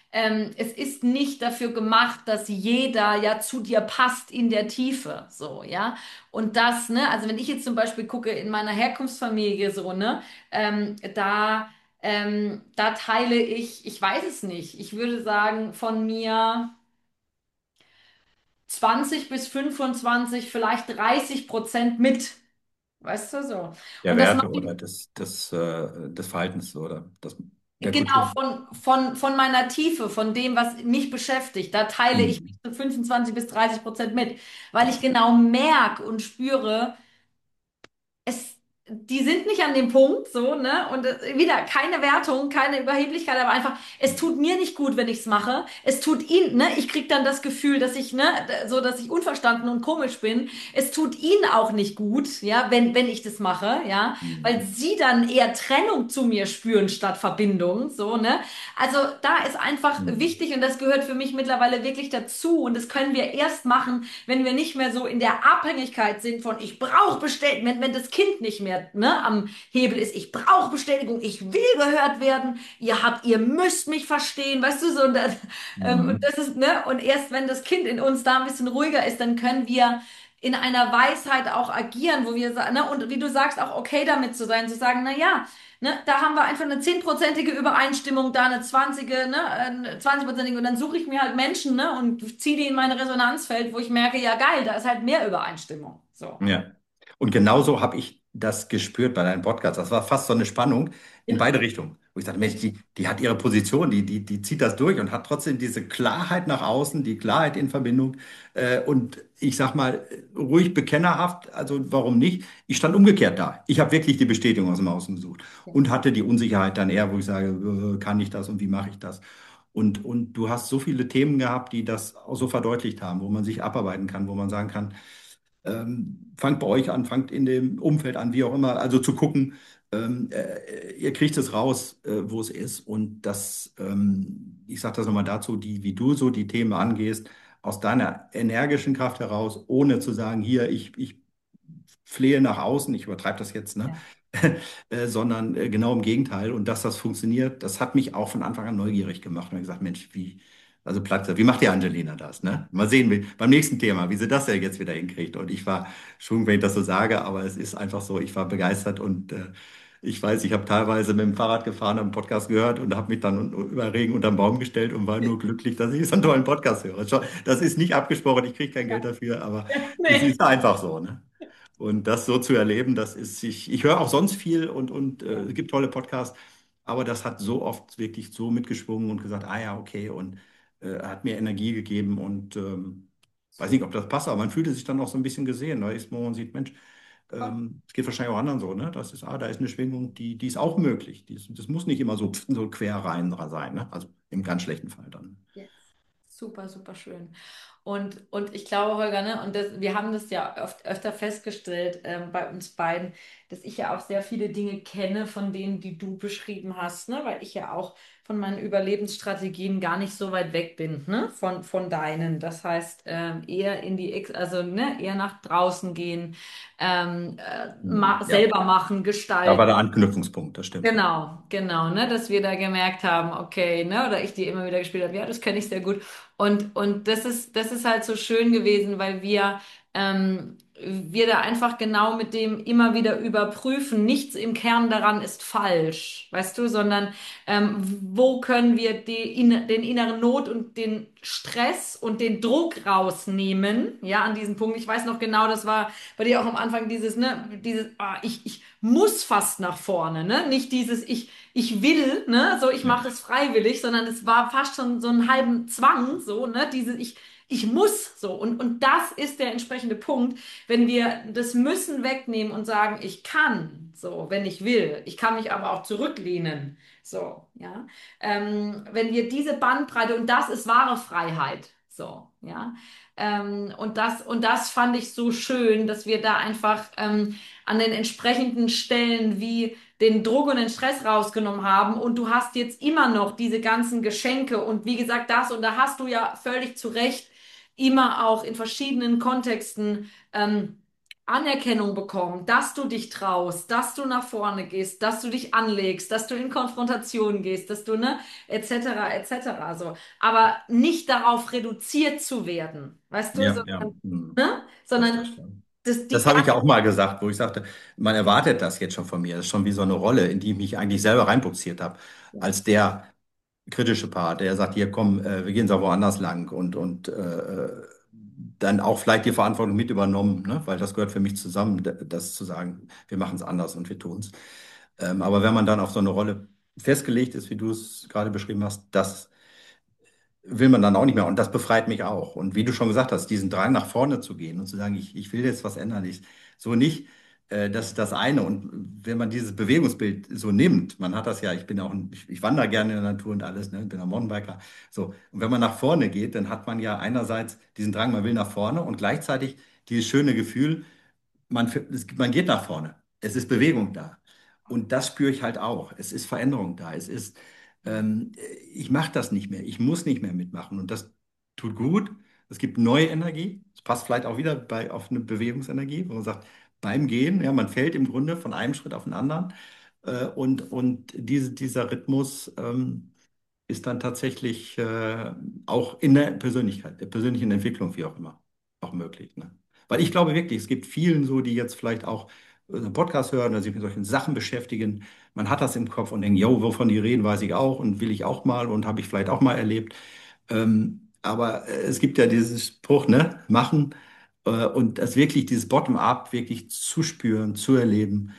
ähm, es ist nicht dafür gemacht, dass jeder ja zu dir passt in der Tiefe, so, ja. Und das, ne, also wenn ich jetzt zum Beispiel gucke in meiner Herkunftsfamilie so, ne, ähm, da, ähm, da teile ich, ich weiß es nicht, ich würde sagen, von mir zwanzig bis fünfundzwanzig, vielleicht dreißig Prozent mit, weißt du, so. Der Und das mache Werte oder ich des, des, äh, des Verhaltens oder das, der genau Kultur. von, von, von meiner Tiefe, von dem, was mich beschäftigt. Da teile ich mich Mhm. zu fünfundzwanzig bis dreißig Prozent mit, weil ich genau merke und spüre, es, die sind nicht an dem Punkt, so, ne? Und äh, wieder keine Wertung, keine Überheblichkeit, aber einfach, es tut mir nicht gut, wenn ich es mache. Es tut ihnen, ne? Ich krieg dann das Gefühl, dass ich, ne, so, dass ich unverstanden und komisch bin. Es tut ihnen auch nicht gut, ja, wenn, wenn ich das mache, ja, weil Mhm. sie dann eher Trennung zu mir spüren statt Verbindung, so, ne? Also da ist einfach Mhm. wichtig und das gehört für mich mittlerweile wirklich dazu und das können wir erst machen, wenn wir nicht mehr so in der Abhängigkeit sind von ich brauche Bestätigung, wenn, wenn das Kind nicht mehr ne, am Hebel ist, ich brauche Bestätigung, ich will gehört werden, ihr habt, ihr müsst mich verstehen, weißt du so und das, ähm, und Mhm. das ist ne und erst wenn das Kind in uns da ein bisschen ruhiger ist, dann können wir in einer Weisheit auch agieren, wo wir sagen, ne, und wie du sagst, auch okay damit zu sein, zu sagen, na ja, ne, da haben wir einfach eine zehnprozentige Übereinstimmung, da eine zwanzige, ne, eine zwanzigprozentige und dann suche ich mir halt Menschen, ne, und ziehe die in mein Resonanzfeld, wo ich merke, ja geil, da ist halt mehr Übereinstimmung. So. Ja. Und genauso habe ich das gespürt bei deinem Podcast. Das war fast so eine Spannung in Ja. beide Richtungen. Wo ich sagte, Mensch, die, die hat ihre Position, die, die, die zieht das durch und hat trotzdem diese Klarheit nach außen, die Klarheit in Verbindung. Äh, und ich sag mal, ruhig bekennerhaft, also warum nicht? Ich stand umgekehrt da. Ich habe wirklich die Bestätigung aus dem Außen gesucht und hatte die Unsicherheit dann eher, wo ich sage, äh, kann ich das und wie mache ich das? Und, und du hast so viele Themen gehabt, die das auch so verdeutlicht haben, wo man sich abarbeiten kann, wo man sagen kann, ähm, fangt bei euch an, fangt in dem Umfeld an, wie auch immer, also zu gucken, ähm, äh, ihr kriegt es raus, äh, wo es ist. Und das, ähm, ich sage das nochmal dazu, die, wie du so die Themen angehst, aus deiner energischen Kraft heraus, ohne zu sagen, hier, ich, ich flehe nach außen, ich übertreibe das jetzt, ne? Ja. äh, sondern äh, genau im Gegenteil. Und dass das funktioniert, das hat mich auch von Anfang an neugierig gemacht. Und ich gesagt, Mensch, wie, also Platz, wie macht die Angelina das, ne? Mal sehen, wie, beim nächsten Thema, wie sie das ja jetzt wieder hinkriegt. Und ich war, schon, wenn ich das so sage, aber es ist einfach so, ich war begeistert und äh, ich weiß, ich habe teilweise mit dem Fahrrad gefahren, einen Podcast gehört und habe mich dann über Regen unterm Baum gestellt und war nur glücklich, dass ich so einen tollen Podcast höre. Schon- Das ist nicht abgesprochen, ich kriege kein Geld dafür, aber es Nee. ist einfach so, ne? Und das so zu erleben, das ist, ich, ich höre auch sonst viel und, und äh, Ja. es gibt tolle Podcasts, aber das hat so oft wirklich so mitgeschwungen und gesagt, ah ja, okay, und äh, hat mir Energie gegeben und ähm, weiß nicht, ob das passt, aber man fühlte sich dann auch so ein bisschen gesehen. Da ist, wo man sieht, Mensch, ähm, es geht wahrscheinlich auch anderen so, ne? Das ist, ah, da ist eine Schwingung, die, die ist auch möglich. Die ist, das muss nicht immer so, so quer rein sein, ne? Also im ganz schlechten Fall dann. Yes. Super, super schön. Und, und ich glaube, Holger, ne, und das, wir haben das ja oft, öfter festgestellt ähm, bei uns beiden, dass ich ja auch sehr viele Dinge kenne von denen, die du beschrieben hast, ne, weil ich ja auch von meinen Überlebensstrategien gar nicht so weit weg bin, ne, von, von deinen. Das heißt, ähm, eher in die, Ex also ne, eher nach draußen gehen, ähm, äh, ma Ja, selber machen, da war gestalten. der Anknüpfungspunkt, das stimmt. Genau, genau, ne, dass wir da gemerkt haben, okay, ne, oder ich die immer wieder gespielt habe, ja, das kenne ich sehr gut. Und, und das ist, das ist halt so schön gewesen, weil wir, ähm, wir da einfach genau mit dem immer wieder überprüfen, nichts im Kern daran ist falsch, weißt du, sondern ähm, wo können wir die, in, den inneren Not und den Stress und den Druck rausnehmen, ja, an diesem Punkt. Ich weiß noch genau, das war bei dir auch am Anfang dieses, ne, dieses, ah, ich, ich muss fast nach vorne, ne? Nicht dieses ich ich will, ne? So ich Ja. mache es freiwillig, sondern es war fast schon so einen halben Zwang, so, ne? Dieses ich ich muss so und und das ist der entsprechende Punkt, wenn wir das Müssen wegnehmen und sagen, ich kann, so, wenn ich will. Ich kann mich aber auch zurücklehnen, so, ja. Ähm, wenn wir diese Bandbreite und das ist wahre Freiheit, so, ja. Ähm, und das und das fand ich so schön, dass wir da einfach ähm, an den entsprechenden Stellen wie den Druck und den Stress rausgenommen haben und du hast jetzt immer noch diese ganzen Geschenke und wie gesagt das und da hast du ja völlig zu Recht immer auch in verschiedenen Kontexten ähm, Anerkennung bekommen, dass du dich traust, dass du nach vorne gehst, dass du dich anlegst, dass du in Konfrontation gehst, dass du, ne, et cetera, et cetera, so. Aber nicht darauf reduziert zu werden, weißt du, Ja, ja. sondern, Hm. ne, Das sondern ist schon. das, die Das habe ich ja auch erste, mal gesagt, wo ich sagte, man erwartet das jetzt schon von mir. Das ist schon wie so eine Rolle, in die ich mich eigentlich selber reinbuxiert habe, ja, als der kritische Part, der sagt, hier komm, äh, wir gehen so woanders lang und, und äh, äh, dann auch vielleicht die Verantwortung mit übernommen, ne? Weil das gehört für mich zusammen, d- das zu sagen, wir machen es anders und wir tun es. Ähm, aber wenn man dann auf so eine Rolle festgelegt ist, wie du es gerade beschrieben hast, das will man dann auch nicht mehr. Und das befreit mich auch. Und wie du schon gesagt hast, diesen Drang nach vorne zu gehen und zu sagen, ich, ich will jetzt was ändern, ich, so nicht, äh, das ist das eine. Und wenn man dieses Bewegungsbild so nimmt, man hat das ja, ich bin auch, ein, ich, ich wandere gerne in der Natur und alles, ne, bin ein Mountainbiker. So. Und wenn man nach vorne geht, dann hat man ja einerseits diesen Drang, man will nach vorne und gleichzeitig dieses schöne Gefühl, man, es, man geht nach vorne. Es ist Bewegung da. Und das spüre ich halt auch. Es ist Veränderung da. Es ist, ähm, ich mache das nicht mehr. Ich muss nicht mehr mitmachen. Und das tut gut. Es gibt neue Energie. Es passt vielleicht auch wieder bei, auf eine Bewegungsenergie, wo man sagt, beim Gehen, ja, man fällt im Grunde von einem Schritt auf den anderen. Äh, und und diese, dieser Rhythmus ähm, ist dann tatsächlich äh, auch in der Persönlichkeit, der persönlichen Entwicklung, wie auch immer, auch möglich. Ne? Weil ich glaube wirklich, es gibt vielen so, die jetzt vielleicht auch einen Podcast hören oder sich mit solchen Sachen beschäftigen. Man hat das im Kopf und denkt, yo, wovon die reden, weiß ich auch und will ich auch mal und habe ich vielleicht auch mal erlebt. Ähm, aber äh, es gibt ja diesen Spruch, ne, machen äh, und das wirklich, dieses Bottom-up wirklich zu spüren, zu erleben.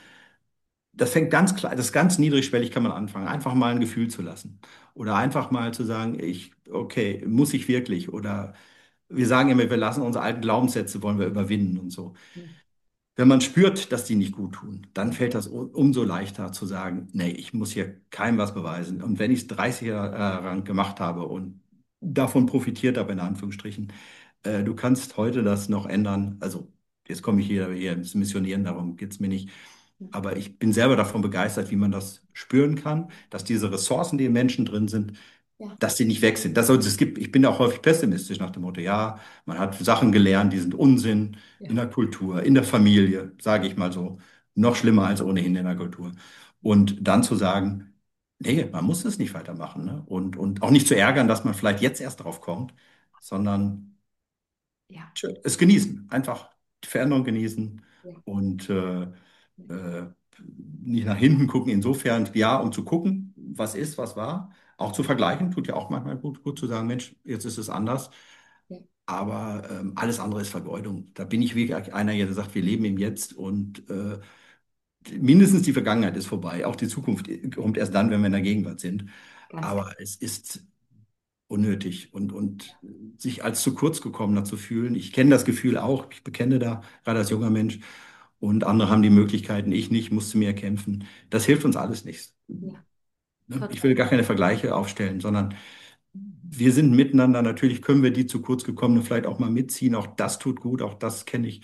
Das fängt ganz klein, das ist ganz niedrigschwellig kann man anfangen, einfach mal ein Gefühl zu lassen. Oder einfach mal zu sagen, ich, okay, muss ich wirklich? Oder wir sagen immer, wir lassen unsere alten Glaubenssätze, wollen wir überwinden und so. Wenn man spürt, dass die nicht gut tun, dann fällt das u- umso leichter zu sagen, nee, ich muss hier keinem was beweisen. Und wenn ich es dreißig Jahre lang gemacht habe und davon profitiert habe, in Anführungsstrichen, äh, du kannst heute das noch ändern. Also jetzt komme ich hier, hier ins Missionieren, darum geht es mir nicht. Aber ich bin selber davon begeistert, wie man das spüren kann, dass diese Ressourcen, die im Menschen drin sind, ja, dass die nicht weg sind. Das, also es gibt, ich bin auch häufig pessimistisch nach dem Motto, ja, man hat Sachen gelernt, die sind Unsinn in ja, der Kultur, in der Familie, sage ich mal so, noch schlimmer als ohnehin in der Kultur. Und dann zu sagen, nee, man muss es nicht weitermachen, ne? Und, und auch nicht zu ärgern, dass man vielleicht jetzt erst drauf kommt, sondern ja, tschö, es genießen, einfach die Veränderung genießen ja, und äh, äh, nicht nach hinten gucken. Insofern, ja, um zu gucken, was ist, was war. Auch zu vergleichen, tut ja auch manchmal gut, gut zu sagen, Mensch, jetzt ist es anders. ja, Aber ähm, alles andere ist Vergeudung. Da bin ich wirklich einer, der sagt, wir leben im Jetzt und äh, mindestens die Vergangenheit ist vorbei. Auch die Zukunft kommt erst dann, wenn wir in der Gegenwart sind. ganz genau. Aber es ist unnötig und, und sich als zu kurz gekommener zu fühlen. Ich kenne das Gefühl auch, ich bekenne da, gerade als junger Mensch, und andere haben die Möglichkeiten, ich nicht, musste mir erkämpfen. Das hilft uns alles nichts. Ja, Ne? Ich will total. gar keine Vergleiche aufstellen, sondern wir sind miteinander. Natürlich können wir die zu kurz gekommenen vielleicht auch mal mitziehen. Auch das tut gut, auch das kenne ich.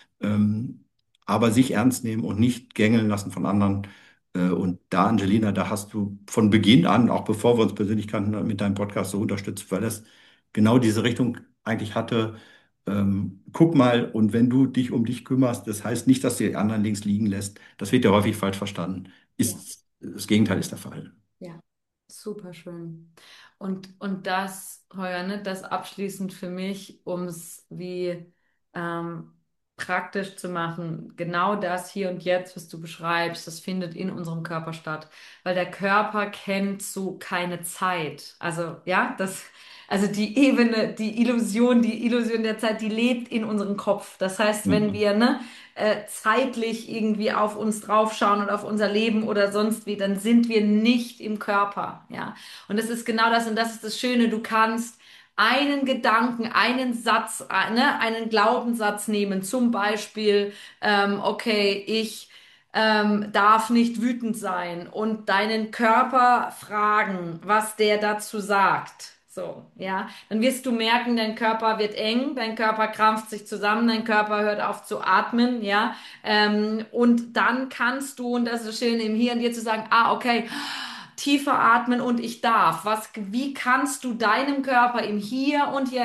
Ähm, aber sich ernst nehmen und nicht gängeln lassen von anderen. Äh, und da, Angelina, da hast du von Beginn an, auch bevor wir uns persönlich kannten, mit deinem Podcast so unterstützt, weil das genau diese Richtung eigentlich hatte. Ähm, guck mal, und wenn du dich um dich kümmerst, das heißt nicht, dass du die anderen links liegen lässt. Das wird ja häufig falsch verstanden. Ja, Ist, das Gegenteil ist der Fall. ja, super schön. Und, und das, Heuer, ne, das abschließend für mich, um es wie ähm, praktisch zu machen, genau das hier und jetzt, was du beschreibst, das findet in unserem Körper statt. Weil der Körper kennt so keine Zeit. Also, ja, das, also die Ebene, die Illusion, die Illusion der Zeit, die lebt in unserem Kopf. Das heißt, wenn Mhm. wir, ne, äh, zeitlich irgendwie auf uns draufschauen und auf unser Leben oder sonst wie, dann sind wir nicht im Körper, ja. Und das ist genau das und das ist das Schöne, du kannst einen Gedanken, einen Satz, äh, ne, einen Glaubenssatz nehmen, zum Beispiel, ähm, okay, ich ähm, darf nicht wütend sein und deinen Körper fragen, was der dazu sagt. So, ja, dann wirst du merken, dein Körper wird eng, dein Körper krampft sich zusammen, dein Körper hört auf zu atmen, ja, ähm, und dann kannst du, und das ist das Schöne im Hier und Jetzt zu sagen, ah, okay, tiefer atmen und ich darf. Was, wie kannst du deinem Körper im Hier und Jetzt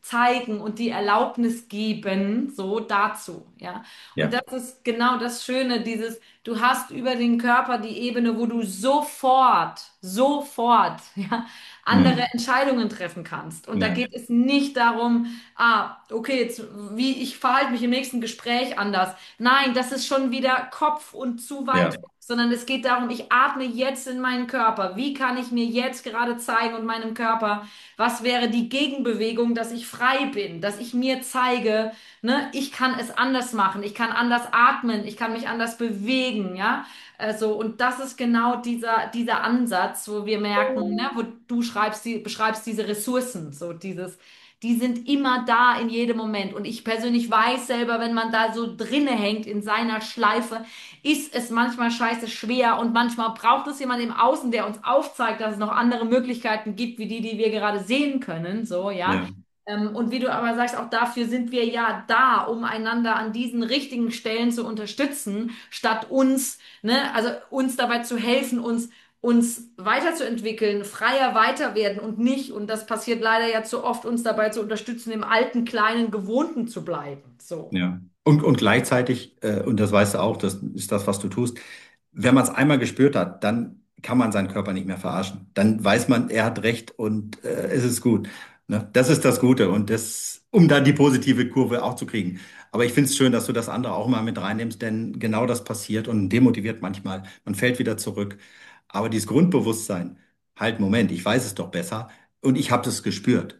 zeigen und die Erlaubnis geben, so dazu, ja. Und Ja, das ist genau das Schöne, dieses, du hast über den Körper die Ebene, wo du sofort, sofort, ja, andere hm, Entscheidungen treffen kannst. Und da ja, geht es nicht darum, ah, okay, jetzt, wie ich verhalte mich im nächsten Gespräch anders. Nein, das ist schon wieder Kopf und zu weit ja, weg, sondern es geht darum, ich atme jetzt in meinen Körper. Wie kann ich mir jetzt gerade zeigen und meinem Körper, was wäre die Gegenbewegung, dass ich frei bin, dass ich mir zeige, ne, ich kann es anders machen, ich kann anders atmen, ich kann mich anders bewegen, ja. Also, und das ist genau dieser, dieser Ansatz, wo wir merken, ne, wo du schreibst, die, beschreibst diese Ressourcen, so dieses, die sind immer da in jedem Moment. Und ich persönlich weiß selber, wenn man da so drinne hängt in seiner Schleife, ist es manchmal scheiße schwer und manchmal braucht es jemand im Außen, der uns aufzeigt, dass es noch andere Möglichkeiten gibt, wie die, die wir gerade sehen können, so, ja. ja, Ähm, und wie du aber sagst, auch dafür sind wir ja da, um einander an diesen richtigen Stellen zu unterstützen, statt uns, ne, also uns dabei zu helfen, uns, uns weiterzuentwickeln, freier weiter werden und nicht, und das passiert leider ja zu oft, uns dabei zu unterstützen, im alten, kleinen, Gewohnten zu bleiben. So. ja. Und, und gleichzeitig, äh, und das weißt du auch, das ist das, was du tust, wenn man es einmal gespürt hat, dann kann man seinen Körper nicht mehr verarschen. Dann weiß man, er hat recht und äh, es ist gut. Ne? Das ist das Gute und das, um dann die positive Kurve auch zu kriegen. Aber ich finde es schön, dass du das andere auch mal mit reinnimmst, denn genau das passiert und demotiviert manchmal. Man fällt wieder zurück. Aber dieses Grundbewusstsein, halt, Moment, ich weiß es doch besser und ich habe es gespürt.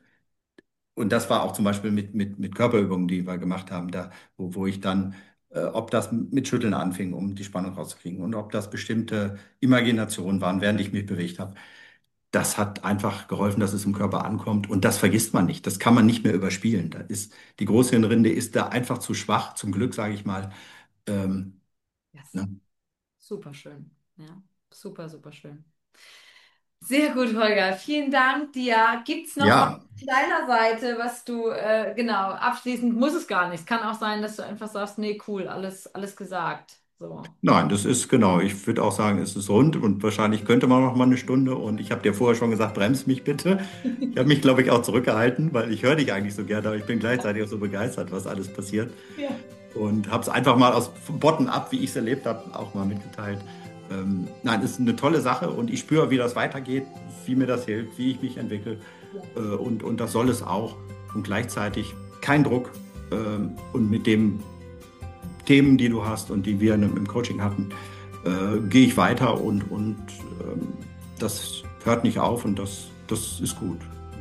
Und das war auch zum Beispiel mit, mit, mit Körperübungen, die wir gemacht haben, da, wo, wo ich dann, äh, ob das mit Schütteln anfing, um die Spannung rauszukriegen, und ob das bestimmte Imaginationen waren, während ich mich bewegt habe. Das hat einfach geholfen, dass es im Körper ankommt. Und das vergisst man nicht. Das kann man nicht mehr überspielen. Da ist, die große Hirnrinde ist da einfach zu schwach, zum Glück, sage ich mal. Ähm, Yes. ne? Super schön. Ja, super, super schön. Sehr gut, Holger. Vielen Dank dir. Gibt es noch was Ja, von deiner Seite, was du, äh, genau, abschließend muss es gar nicht. Es kann auch sein, dass du einfach sagst, nee, cool, alles, alles gesagt. So. nein, das ist genau. Ich würde auch sagen, es ist rund und wahrscheinlich könnte man noch mal eine Stunde. Und ich habe dir vorher schon gesagt, bremst mich bitte. Ich habe mich, glaube ich, auch zurückgehalten, weil ich höre dich eigentlich so gerne, aber ich bin gleichzeitig auch so begeistert, was alles passiert. Ja. Und habe es einfach mal aus Bottom-up, wie ich es erlebt habe, auch mal mitgeteilt. Ähm, nein, es ist eine tolle Sache und ich spüre, wie das weitergeht, wie mir das hilft, wie ich mich entwickle. Äh, und, und das soll es auch. Und gleichzeitig kein Druck. Ähm, und mit den Themen, die du hast und die wir im, im Coaching hatten, äh, gehe ich weiter und, und ähm, das hört nicht auf und das, das ist gut.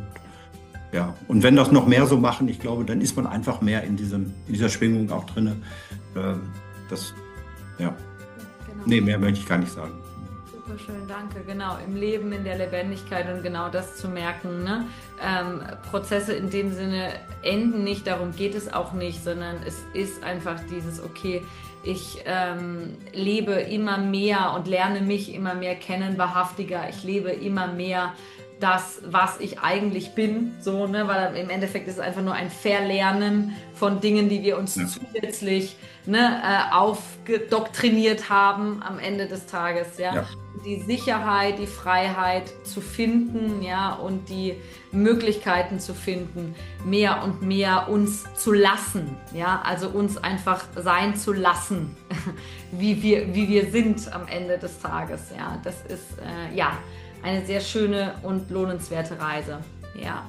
Ja, und wenn das noch mehr so machen, ich glaube, dann ist man einfach mehr in diesem, in dieser Schwingung auch drin. Ähm, das, ja, Genau. nee, mehr möchte ich gar nicht sagen. Super schön, danke. Genau, im Leben, in der Lebendigkeit und genau das zu merken. Ne? Ähm, Prozesse in dem Sinne enden nicht, darum geht es auch nicht, sondern es ist einfach dieses, okay, ich ähm, lebe immer mehr und lerne mich immer mehr kennen, wahrhaftiger. Ich lebe immer mehr das, was ich eigentlich bin, so, ne, weil im Endeffekt ist es einfach nur ein Verlernen von Dingen, die wir uns Ja, zusätzlich, ne, äh, aufgedoktriniert haben am Ende des Tages, ja. ja, Die Sicherheit, die Freiheit zu finden, ja, und die Möglichkeiten zu finden, mehr und mehr uns zu lassen, ja, also uns einfach sein zu lassen, wie wir, wie wir sind am Ende des Tages, ja. Das ist, äh, ja, eine sehr schöne und lohnenswerte Reise. Ja.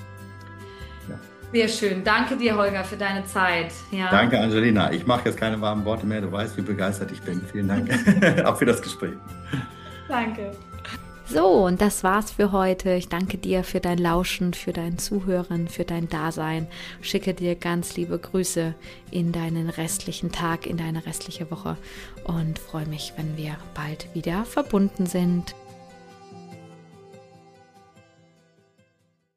ja. Sehr schön. Danke dir, Holger, für deine Zeit. Ja. Danke, Angelina. Ich mache jetzt keine warmen Worte mehr. Du weißt, wie begeistert ich bin. Vielen Dank auch für das Gespräch. Danke. So, und das war's für heute. Ich danke dir für dein Lauschen, für dein Zuhören, für dein Dasein. Schicke dir ganz liebe Grüße in deinen restlichen Tag, in deine restliche Woche und freue mich, wenn wir bald wieder verbunden sind.